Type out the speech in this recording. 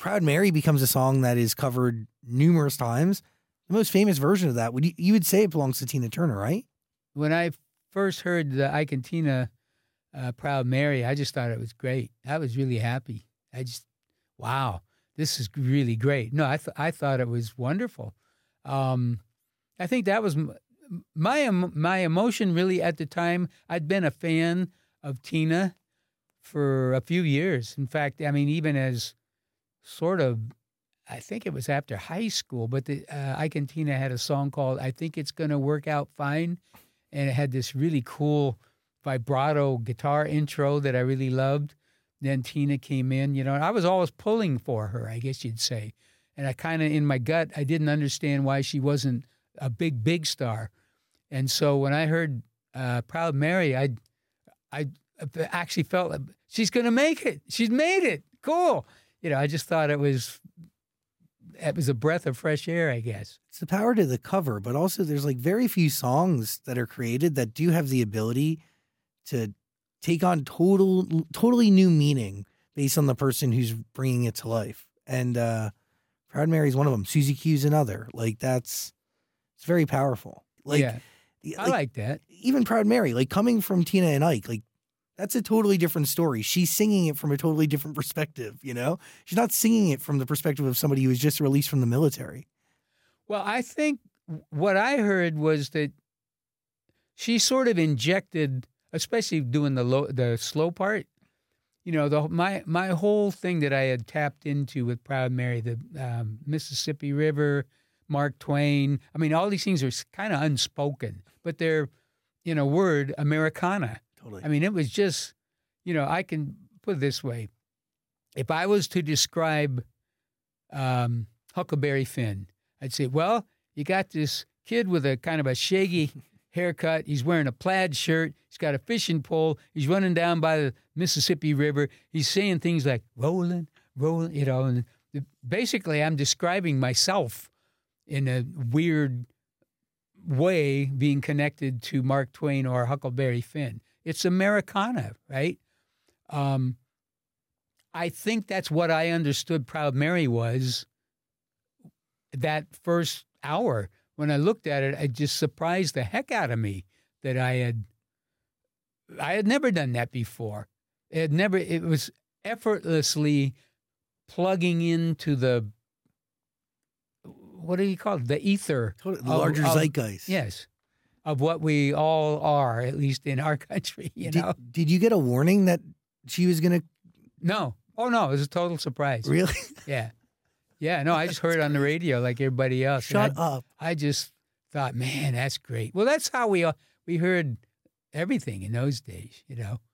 Proud Mary becomes a song that is covered numerous times. The most famous version of that, you would say it belongs to Tina Turner, right? When I first heard the Ike and Tina Proud Mary, I just thought it was great. I was really happy. Wow, this is really great. No, I thought it was wonderful. I think that was my emotion really at the time. I'd been a fan of Tina for a few years. In fact, I mean, even as sort of, I think it was after high school, but Ike and Tina had a song called I Think It's Gonna Work Out Fine. And it had this really cool vibrato guitar intro that I really loved. Then Tina came in, and I was always pulling for her, I guess you'd say. And I kind of, in my gut, I didn't understand why she wasn't a big star. And so when I heard Proud Mary, I actually felt like she's going to make it. She's made it. Cool. I just thought it was a breath of fresh air, I guess. It's the power to the cover, but also there's like very few songs that are created that do have the ability to take on totally new meaning based on the person who's bringing it to life. And Proud Mary is one of them. Susie Q's another. Like it's very powerful. I like that. Even Proud Mary, like coming from Tina and Ike, like that's a totally different story. She's singing it from a totally different perspective, She's not singing it from the perspective of somebody who was just released from the military. Well, I think what I heard was that she sort of injected, especially doing the slow part, my whole thing that I had tapped into with Proud Mary, the Mississippi River, Mark Twain. I mean, all these things are kind of unspoken, but they're, word Americana. Totally. I mean, it was just, I can put it this way. If I was to describe Huckleberry Finn, I'd say, well, you got this kid with a kind of a shaggy haircut. He's wearing a plaid shirt. He's got a fishing pole. He's running down by the Mississippi River. He's saying things like, rolling, and basically I'm describing myself in a weird way being connected to Mark Twain or Huckleberry Finn. It's Americana, right? I think that's what I understood Proud Mary was that first hour. When I looked at it, it just surprised the heck out of me that I had never done that before. It was effortlessly plugging into the, what do you call it? The ether. The larger zeitgeist. Yes. Of what we all are, at least in our country, Did you get a warning that she was going to? No. Oh, no. It was a total surprise. Really? Yeah. Yeah. No, I just heard it on the radio like everybody else. Shut up. I just thought, man, that's great. Well, that's how we heard everything in those days,